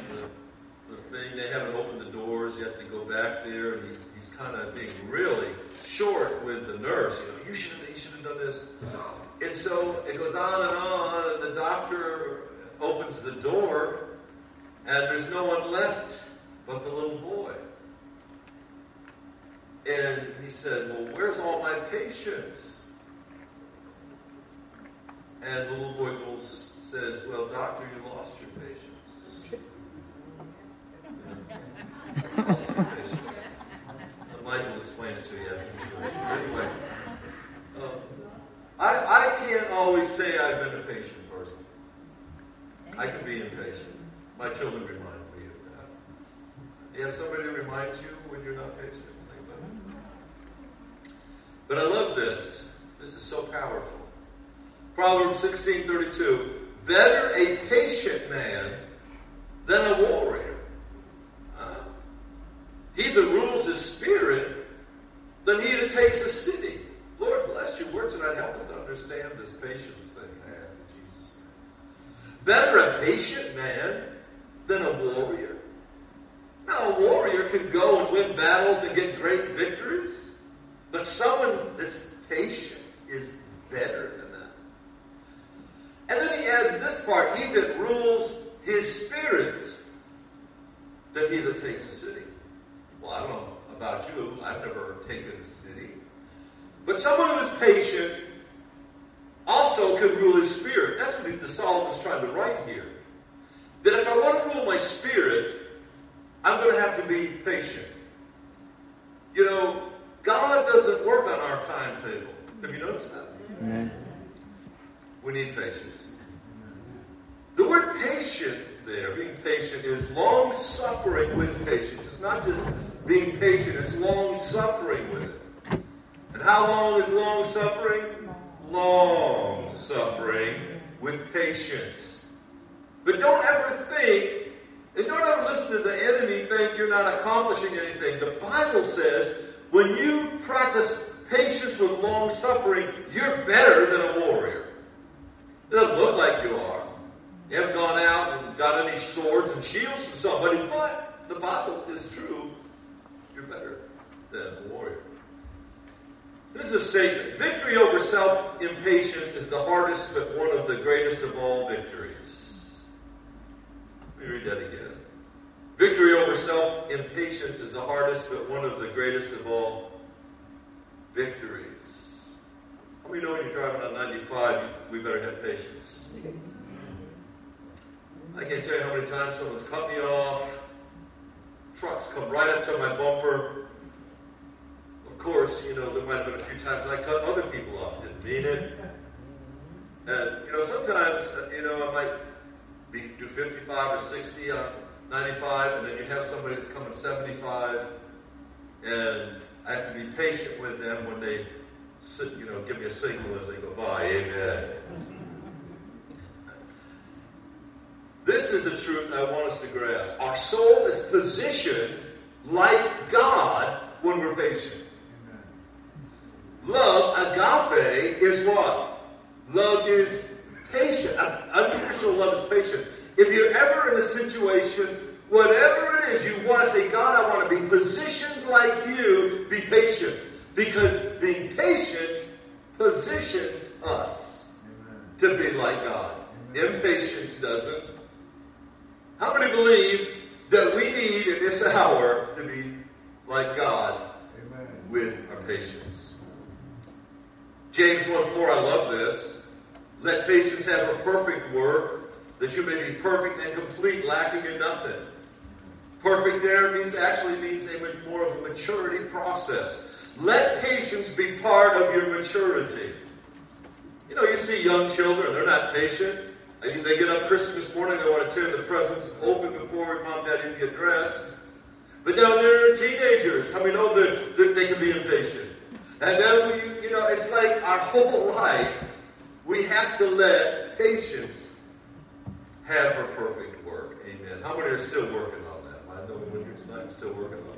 the thing. They haven't opened the doors. You have to go back there, and he's kind of being really short with the nurse. You should have done this. And so it goes on, and the doctor opens the door, and there's no one left but the little boy. And he said, well, where's all my patients? And the little boy says, well, doctor, you lost your patients. You lost your patients. And Mike will explain it to you after. Anyway, I can't always say I've been a patient person. I can be impatient. My children remind me of that. You have somebody that reminds you when you're not patient. But I love this. This is so powerful. Proverbs 16:32. Better a patient man than a warrior. He that rules his spirit than he that takes a city. Lord bless your word tonight. Help us to understand this patience thing. I ask in Jesus' name. Better a patient man than a warrior. Now a warrior can go and win battles and get great victories. But someone that's patient is better than that. And then he adds this part, he that rules his spirit than he that takes a city. Well, I don't know about you. I've never taken a city. But someone who is patient also can rule his spirit. That's what the Solomon's trying to write here. That if I want to rule my spirit, I'm going to have to be patient. You know, God doesn't work on our timetable. Have you noticed that? Amen. We need patience. The word patient there, being patient, is long-suffering with patience. It's not just being patient, it's long-suffering with it. And how long is long-suffering? Long-suffering with patience. But don't ever think, and don't ever listen to the enemy think you're not accomplishing anything. The Bible says, when you practice patience with long-suffering, you're better than a warrior. It doesn't look like you are. You haven't gone out and got any swords and shields from somebody, but the Bible is true. You're better than a warrior. This is a statement. Victory over self-impatience is the hardest but one of the greatest of all victories. Let me read that again. Victory over self-impatience is the hardest but one of the greatest of all victories. How many know when you're driving on 95, we better have patience? I can't tell you how many times someone's cut me off. Trucks come right up to my bumper. Of course, you know, there might have been a few times I cut other people off. Didn't mean it. And, you know, sometimes, you know, I might do 55 or 60 on 95, and then you have somebody that's coming 75, and I have to be patient with them when they, you know, give me a signal as they go by. Amen. This is a truth I want us to grasp. Our soul is positioned like God when we're patient. Love, agape, is what? Love is patient. Unconditional love is patient. If you're ever in a situation, whatever it is, you want to say, God, I want to be positioned like you, be patient. Because being patient positions us to be like God. Impatience doesn't. How many believe that we need in this hour to be like God with our patience? James 1:4, I love this. Let patience have a perfect work, that you may be perfect and complete, lacking in nothing. Perfect there means a more of a maturity process. Let patience be part of your maturity. You know, you see young children, they're not patient. They get up Christmas morning, they want to tear the presents open before mom and dad even get dressed. But now they're teenagers. How many know that they can be impatient? And then, it's like our whole life, we have to let patience have her perfect work. Amen. How many are still working on that? I know when you're tonight, I'm still working on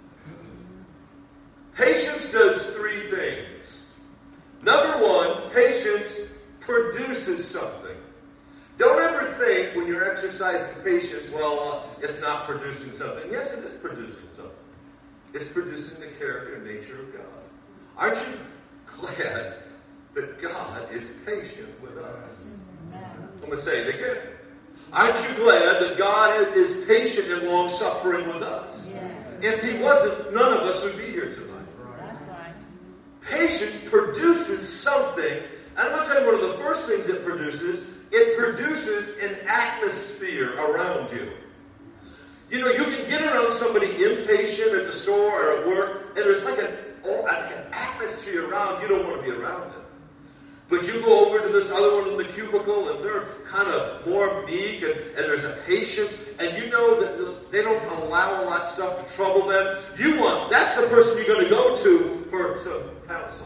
that. Patience does three things. Number one, patience produces something. Don't ever think when you're exercising patience, it's not producing something. Yes, it is producing something. It's producing the character and nature of God. Aren't you glad that God is patient with us? I'm going to say it again. Aren't you glad that God is patient and long-suffering with us? If He wasn't, none of us would be here tonight. Patience produces something. And I'm going to tell you one of the first things it produces an atmosphere around you. You know, you can get around somebody impatient at the store or at work, and there's like an atmosphere around. You don't want to be around them. But you go over to this other one in the cubicle, and they're kind of more meek, and there's a patience, and you know that they don't allow a lot of stuff to trouble them. That's the person you're going to go to for some counsel.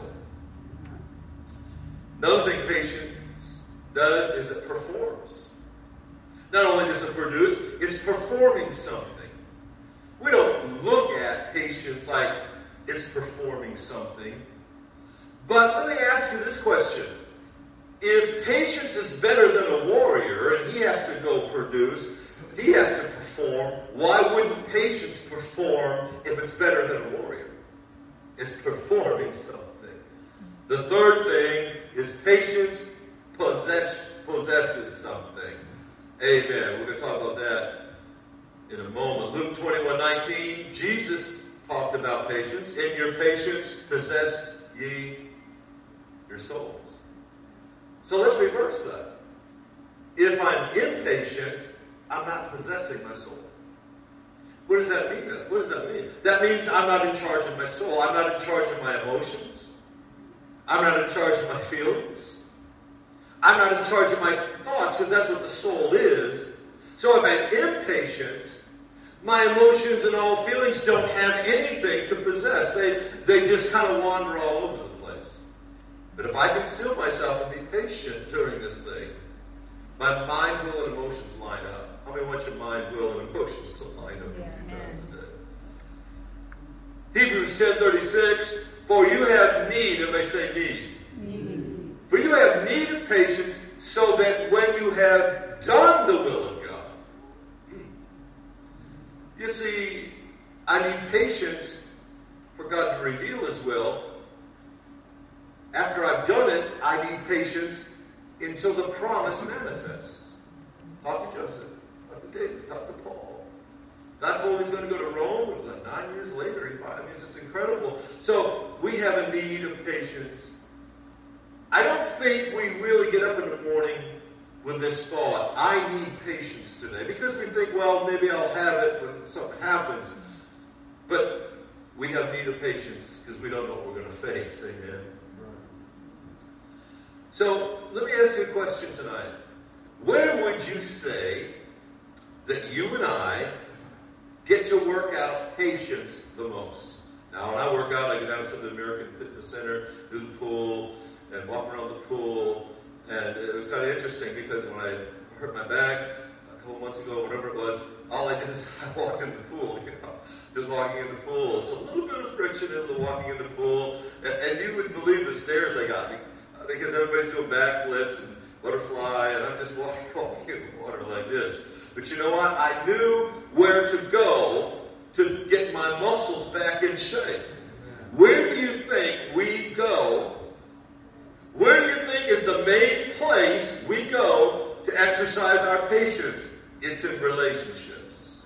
Another thing patience does is it performs. Not only does it produce, it's performing something. We don't look at patience like it's performing something. But let me ask you this question. If patience is better than a warrior and he has to go produce, he has to perform, why wouldn't patience perform if it's better than a warrior? It's performing something. The third thing is patience possesses something. Amen. We're going to talk about that in a moment. Luke 21:19, Jesus talked about patience. In your patience possess ye your souls. So let's reverse that. If I'm impatient, I'm not possessing my soul. What does that mean? What does that mean? That means I'm not in charge of my soul. I'm not in charge of my emotions. I'm not in charge of my feelings. I'm not in charge of my thoughts, because that's what the soul is. So if I'm impatient, my emotions and all feelings don't have anything to possess. They just kind of wander all over the place. But if I can still myself and be patient during this thing, my mind, will, and emotions line up. How many want your mind, will, and emotions to line up a few times a day? Hebrews 10:36, for you have need, everybody say need. For you have need of patience, so that when you have done the will of God. You see, I need patience for God to reveal His will. After I've done it, I need patience until the promise manifests. Talk to Joseph, talk to David, talk to Paul. God told him he's going to go to Rome. It was like 9 years later. It's just incredible. So we have a need of patience. I don't think we really get up in the morning with this thought, I need patience today. Because we think, well, maybe I'll have it when something happens. But we have need of patience because we don't know what we're going to face. Amen. So let me ask you a question tonight. Where would you say that you and I get to work out patience the most? Now, when I work out, I go down to the American Fitness Center, do the pool, and walk around the pool. And it was kind of interesting because when I hurt my back a couple months ago, whatever it was, all I did is I walked in the pool, just walking in the pool. It's a little bit of friction in the walking in the pool. And you wouldn't believe the stares I got because everybody's doing backflips and butterfly, and I'm just walking in the water like this. But you know what? I knew where to go to get my muscles back in shape. Where do you think we go? Where do you think is the main place we go to exercise our patience? It's in relationships.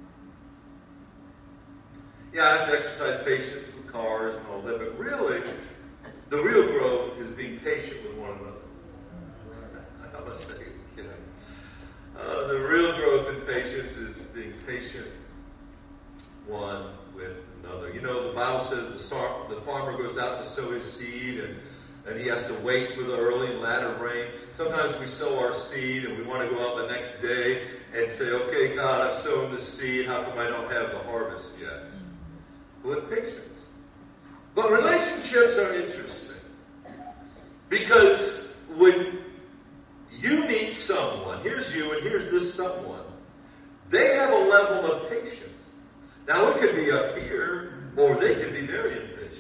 Yeah, I have to exercise patience with cars and all that, but really, the real growth is being patient with one another. I must say, the real growth in patience is being patient one with another. You know, the Bible says the farmer goes out to sow his seed, and he has to wait for the early and latter rain. Sometimes we sow our seed and we want to go out the next day and say, okay, God, I've sown this seed. How come I don't have the harvest yet? With patience. But relationships are interesting. Because when you meet someone, here's you and here's this someone, they have a level of patience. Now, it could be up here, or they could be very impatient.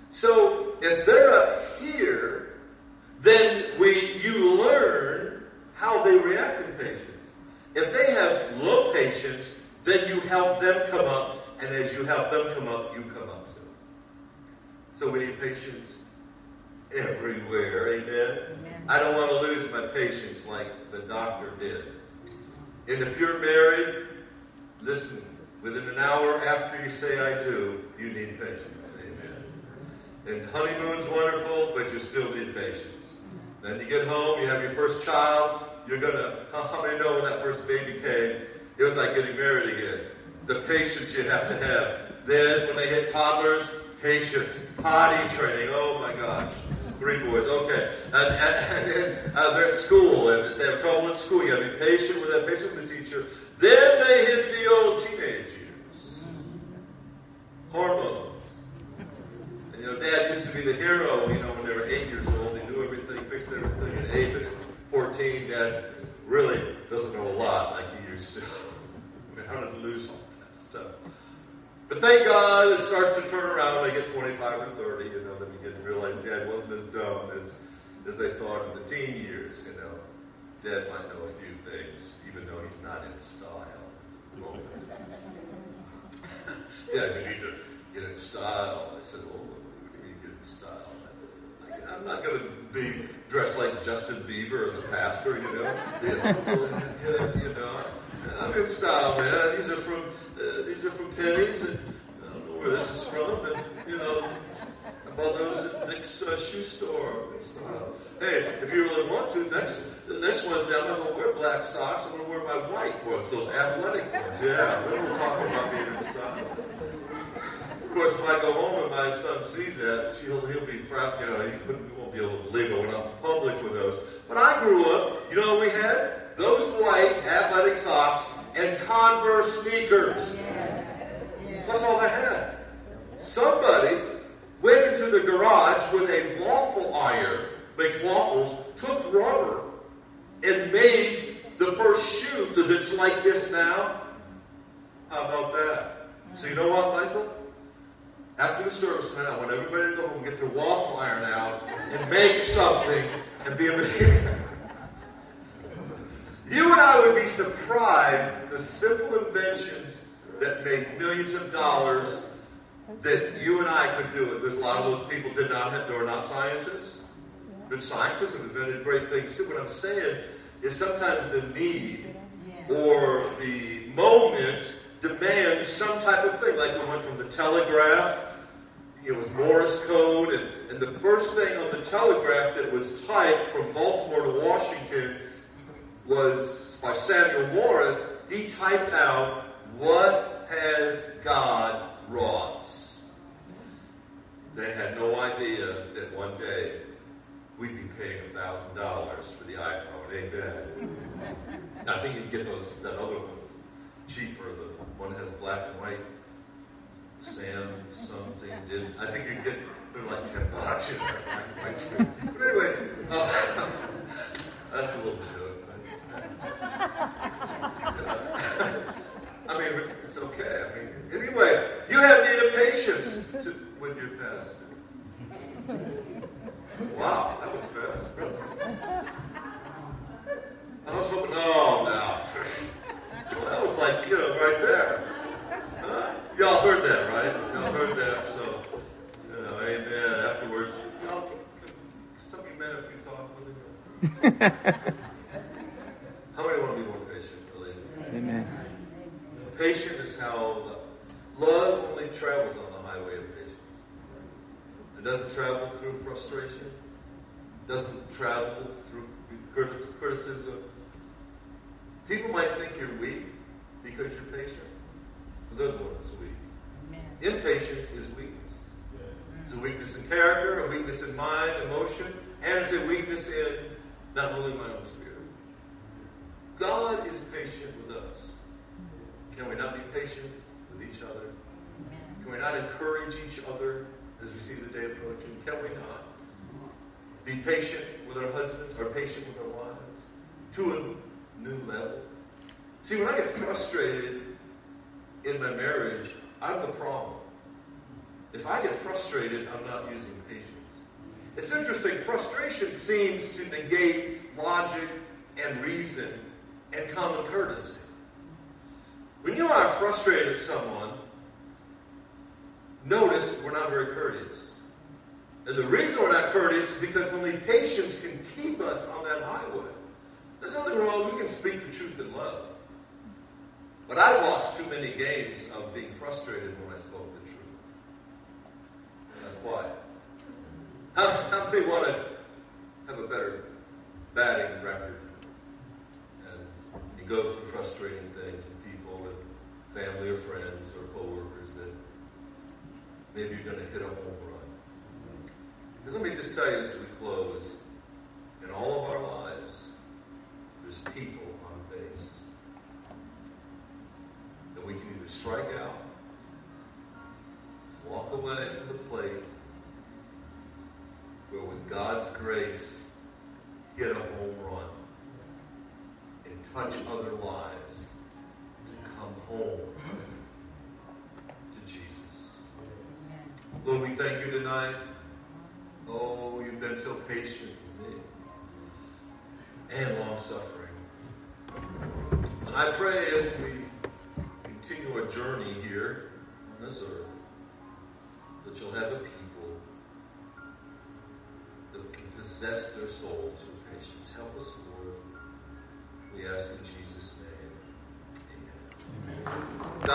So, if they're up here, then you learn how they react in patience. If they have low patience, then you help them come up, and as you help them come up, you come up too. So we need patience everywhere, amen? I don't want to lose my patience like the doctor did. And if you're married, listen, within an hour after you say I do, you need patience, amen? And honeymoon's wonderful, but you still need patience. Then you get home, you have your first child, you're going to, how many know when that first baby came, it was like getting married again. The patience you have to have. Then when they hit toddlers, patience, potty training, oh my gosh. 3 boys, okay. And then they're at school, and they have trouble in school. You got to be patient with that, patient with the teacher. Then they hit the old teenage years. Hormones. And Dad used to be the hero, when they were 8 years old. He knew everything, fixed everything. At 8, but at 14, Dad really doesn't know a lot like he used to. How to lose all that stuff. But thank God it starts to turn around when they get 25 or 30, then you begin to realize Dad wasn't as dumb as they thought in the teen years, Dad might know a few things, even though he's not in style. Dad, we need to get in style. I said, we need to get in style. I'm not going to be dressed like Justin Bieber as a pastor, I'm in style, man. These are from Penny's, and I don't know where this is from, and I bought those at Nick's shoe store. Hey, if you really want to, the next Wednesday I'm not going to wear black socks. I'm going to wear my white ones, those athletic ones. Yeah, then we'll talk about being in style. Of course, when I go home and my son sees that, he'll be frapped. He won't be able to believe it when I'm public with those. When I grew up, you know what we had? Those white athletic socks and Converse sneakers. That's all they had. Somebody went into the garage with a waffle iron, makes waffles, took rubber, and made the first shoe that's like this now. How about that? So you know what, Michael? After the service tonight, I want everybody to go home and get their waffle iron out and make something and be a millionaire. You and I would be surprised at the simple inventions that make millions of dollars that you and I could do it. There's a lot of those people who are not scientists. Good scientists have invented great things too. What I'm saying is sometimes the need or the moment demands some type of thing. Like we went from the telegraph, it was Morse code, and the first thing on the telegraph that was typed from Baltimore to Washington was by Samuel Morse. He typed out, "What has God wrought?" They had no idea that one day we'd be paying $1,000 for the iPhone. Amen. I think you can get that other one cheaper. The one that has black and white. Sam something did. I think you can get they're like $10 black and white screen. But anyway, that's a little joke. I mean, it's okay. Anyway, you have need of patience with your pastor. Wow, that was fast. I was hoping, no. Well, that was like, right there. Huh? Y'all heard that, right? Y'all heard that, so, amen. Afterwards, some of you men, if you talk with him. How many want to be more patient, really? Amen. Patient is how love only travels on the highway of patience. It doesn't travel through frustration. It doesn't travel through criticism. People might think you're weak because you're patient. The other one is weak. Amen. Impatience is weakness. It's a weakness in character, a weakness in mind, emotion, and it's a weakness in not ruling my own spirit. God is patient with us. Can we not be patient with each other? Can we not encourage each other as we see the day approaching? Can we not be patient with our husbands or patient with our wives to a new level? See, when I get frustrated in my marriage, I'm the problem. If I get frustrated, I'm not using patience. It's interesting. Frustration seems to negate logic and reason and common courtesy. When you are frustrated with someone, notice we're not very courteous. And the reason we're not courteous is because only patience can keep us on that highway. There's nothing wrong. We can speak the truth in love. But I lost too many games of being frustrated when I spoke the truth. And I'm quiet. How many want to have a better batting record? And you go through frustrating things with people and family or friends or coworkers that maybe you're going to hit a home run. Because let me just tell you as we close, in all of our lives, there's people on base that we can either strike out, walk away from the plate, or with God's grace, hit a home run and touch other lives to come home to Jesus. Lord, we thank you tonight. Oh, you've been so patient with me and long-suffering. And I pray as we continue our journey here on this earth that you'll have a people that can possess their souls with patience. Help us, Lord. We ask in Jesus' name. Amen. Amen.